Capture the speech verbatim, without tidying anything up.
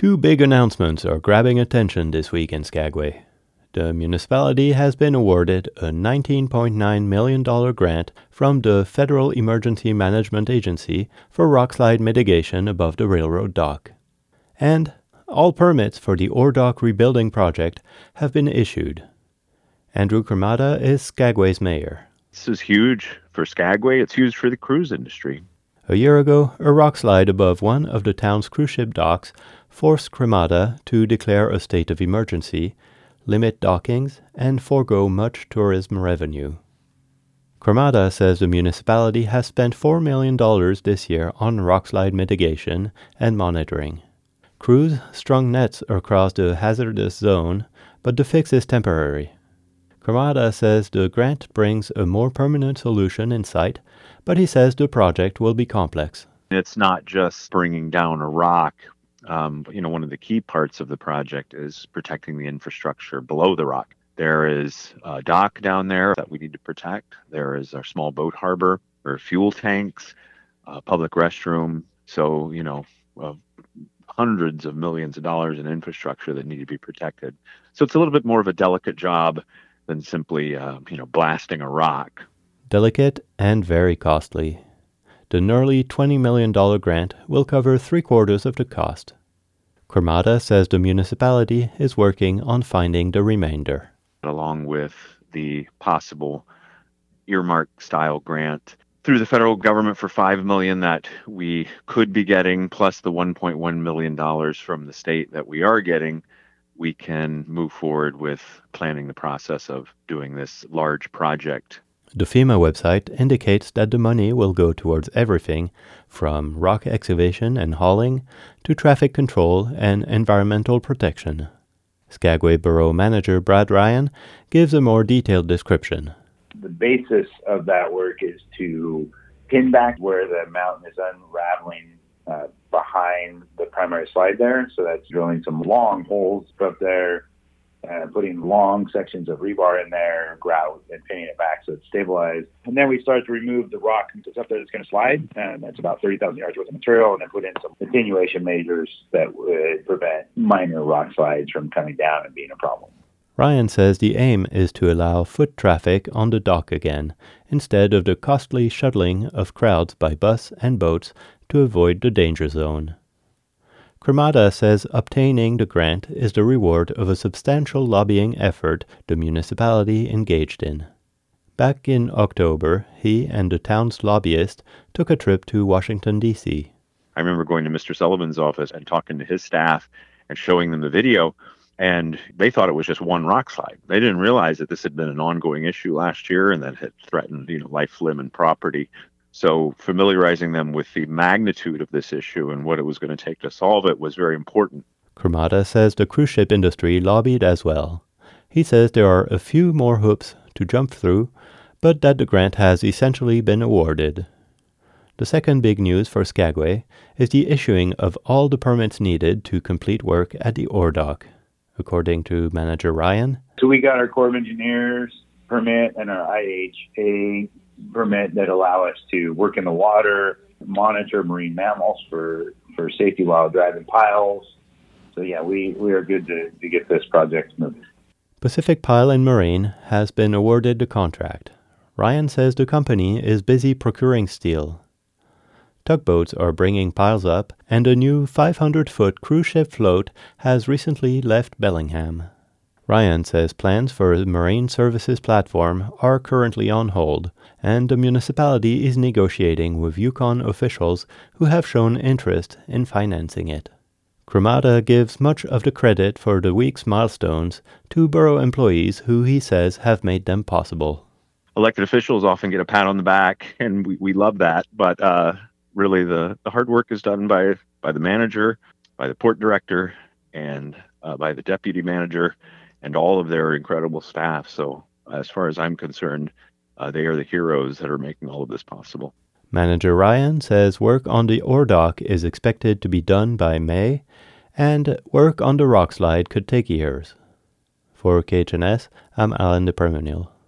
Two big announcements are grabbing attention this week in Skagway. The municipality has been awarded a nineteen point nine million dollars grant from the Federal Emergency Management Agency for rockslide mitigation above the railroad dock. And all permits for the Ore Dock rebuilding project have been issued. Andrew Cremata is Skagway's mayor. This is huge for Skagway. It's huge for the cruise industry. A year ago, a rockslide above one of the town's cruise ship docks forced Cremata to declare a state of emergency, limit dockings, and forego much tourism revenue. Cremata says the municipality has spent four million dollars this year on rockslide mitigation and monitoring. Crews strung nets across the hazardous zone, but the fix is temporary. Cremata says the grant brings a more permanent solution in sight, but he says the project will be complex. It's not just bringing down a rock. Um, you know, one of the key parts of the project is protecting the infrastructure below the rock. There is a dock down there that we need to protect. There is our small boat harbor, there are fuel tanks, a public restroom. So, you know, uh, hundreds of millions of dollars in infrastructure that need to be protected. So it's a little bit more of a delicate job than simply, uh, you know, blasting a rock. Delicate and very costly. The nearly twenty million dollars grant will cover three-quarters of the cost. Cremata says the municipality is working on finding the remainder. Along with the possible earmark-style grant through the federal government for five million dollars that we could be getting, plus the one point one million dollars from the state that we are getting, we can move forward with planning the process of doing this large project. The FEMA website indicates that the money will go towards everything from rock excavation and hauling to traffic control and environmental protection. Skagway Borough Manager Brad Ryan gives a more detailed description. The basis of that work is to pin back where the mountain is unraveling uh, behind the primary slide there. So that's drilling some long holes up there, uh, putting long sections of rebar in there, grout, and pinning it back so it's stabilized. And then we start to remove the rock that's up there that's going to slide, and that's about thirty thousand yards worth of material, and then put in some attenuation measures that would prevent minor rock slides from coming down and being a problem. Ryan says the aim is to allow foot traffic on the dock again, instead of the costly shuttling of crowds by bus and boats to avoid the danger zone. Cremata says obtaining the grant is the reward of a substantial lobbying effort the municipality engaged in. Back in October, he and the town's lobbyist took a trip to Washington, D C I remember going to Mister Sullivan's office and talking to his staff and showing them the video, and they thought it was just one rock slide. They didn't realize that this had been an ongoing issue last year and that had threatened, you know, life, limb, and property. So familiarizing them with the magnitude of this issue and what it was going to take to solve it was very important. Cremata says the cruise ship industry lobbied as well. He says there are a few more hoops to jump through, but that the grant has essentially been awarded. The second big news for Skagway is the issuing of all the permits needed to complete work at the Ore Dock. According to Manager Ryan, so we got our Corps of Engineers permit and our I H A permit that allow us to work in the water, monitor marine mammals for, for safety while driving piles. So yeah, we, we are good to, to get this project moving. Pacific Pile and Marine has been awarded the contract. Ryan says the company is busy procuring steel. Tugboats are bringing piles up, and a new five hundred foot cruise ship float has recently left Bellingham. Ryan says plans for a marine services platform are currently on hold, and the municipality is negotiating with Yukon officials who have shown interest in financing it. Cremata gives much of the credit for the week's milestones to borough employees who he says have made them possible. Elected officials often get a pat on the back, and we, we love that, but uh, really the, the hard work is done by, by the manager, by the port director, and uh, by the deputy manager, and all of their incredible staff. So as far as I'm concerned, uh, they are the heroes that are making all of this possible. Manager Ryan says work on the Ore Dock is expected to be done by May, and work on the rock slide could take years. For K H N S, I'm Alan de Permanil.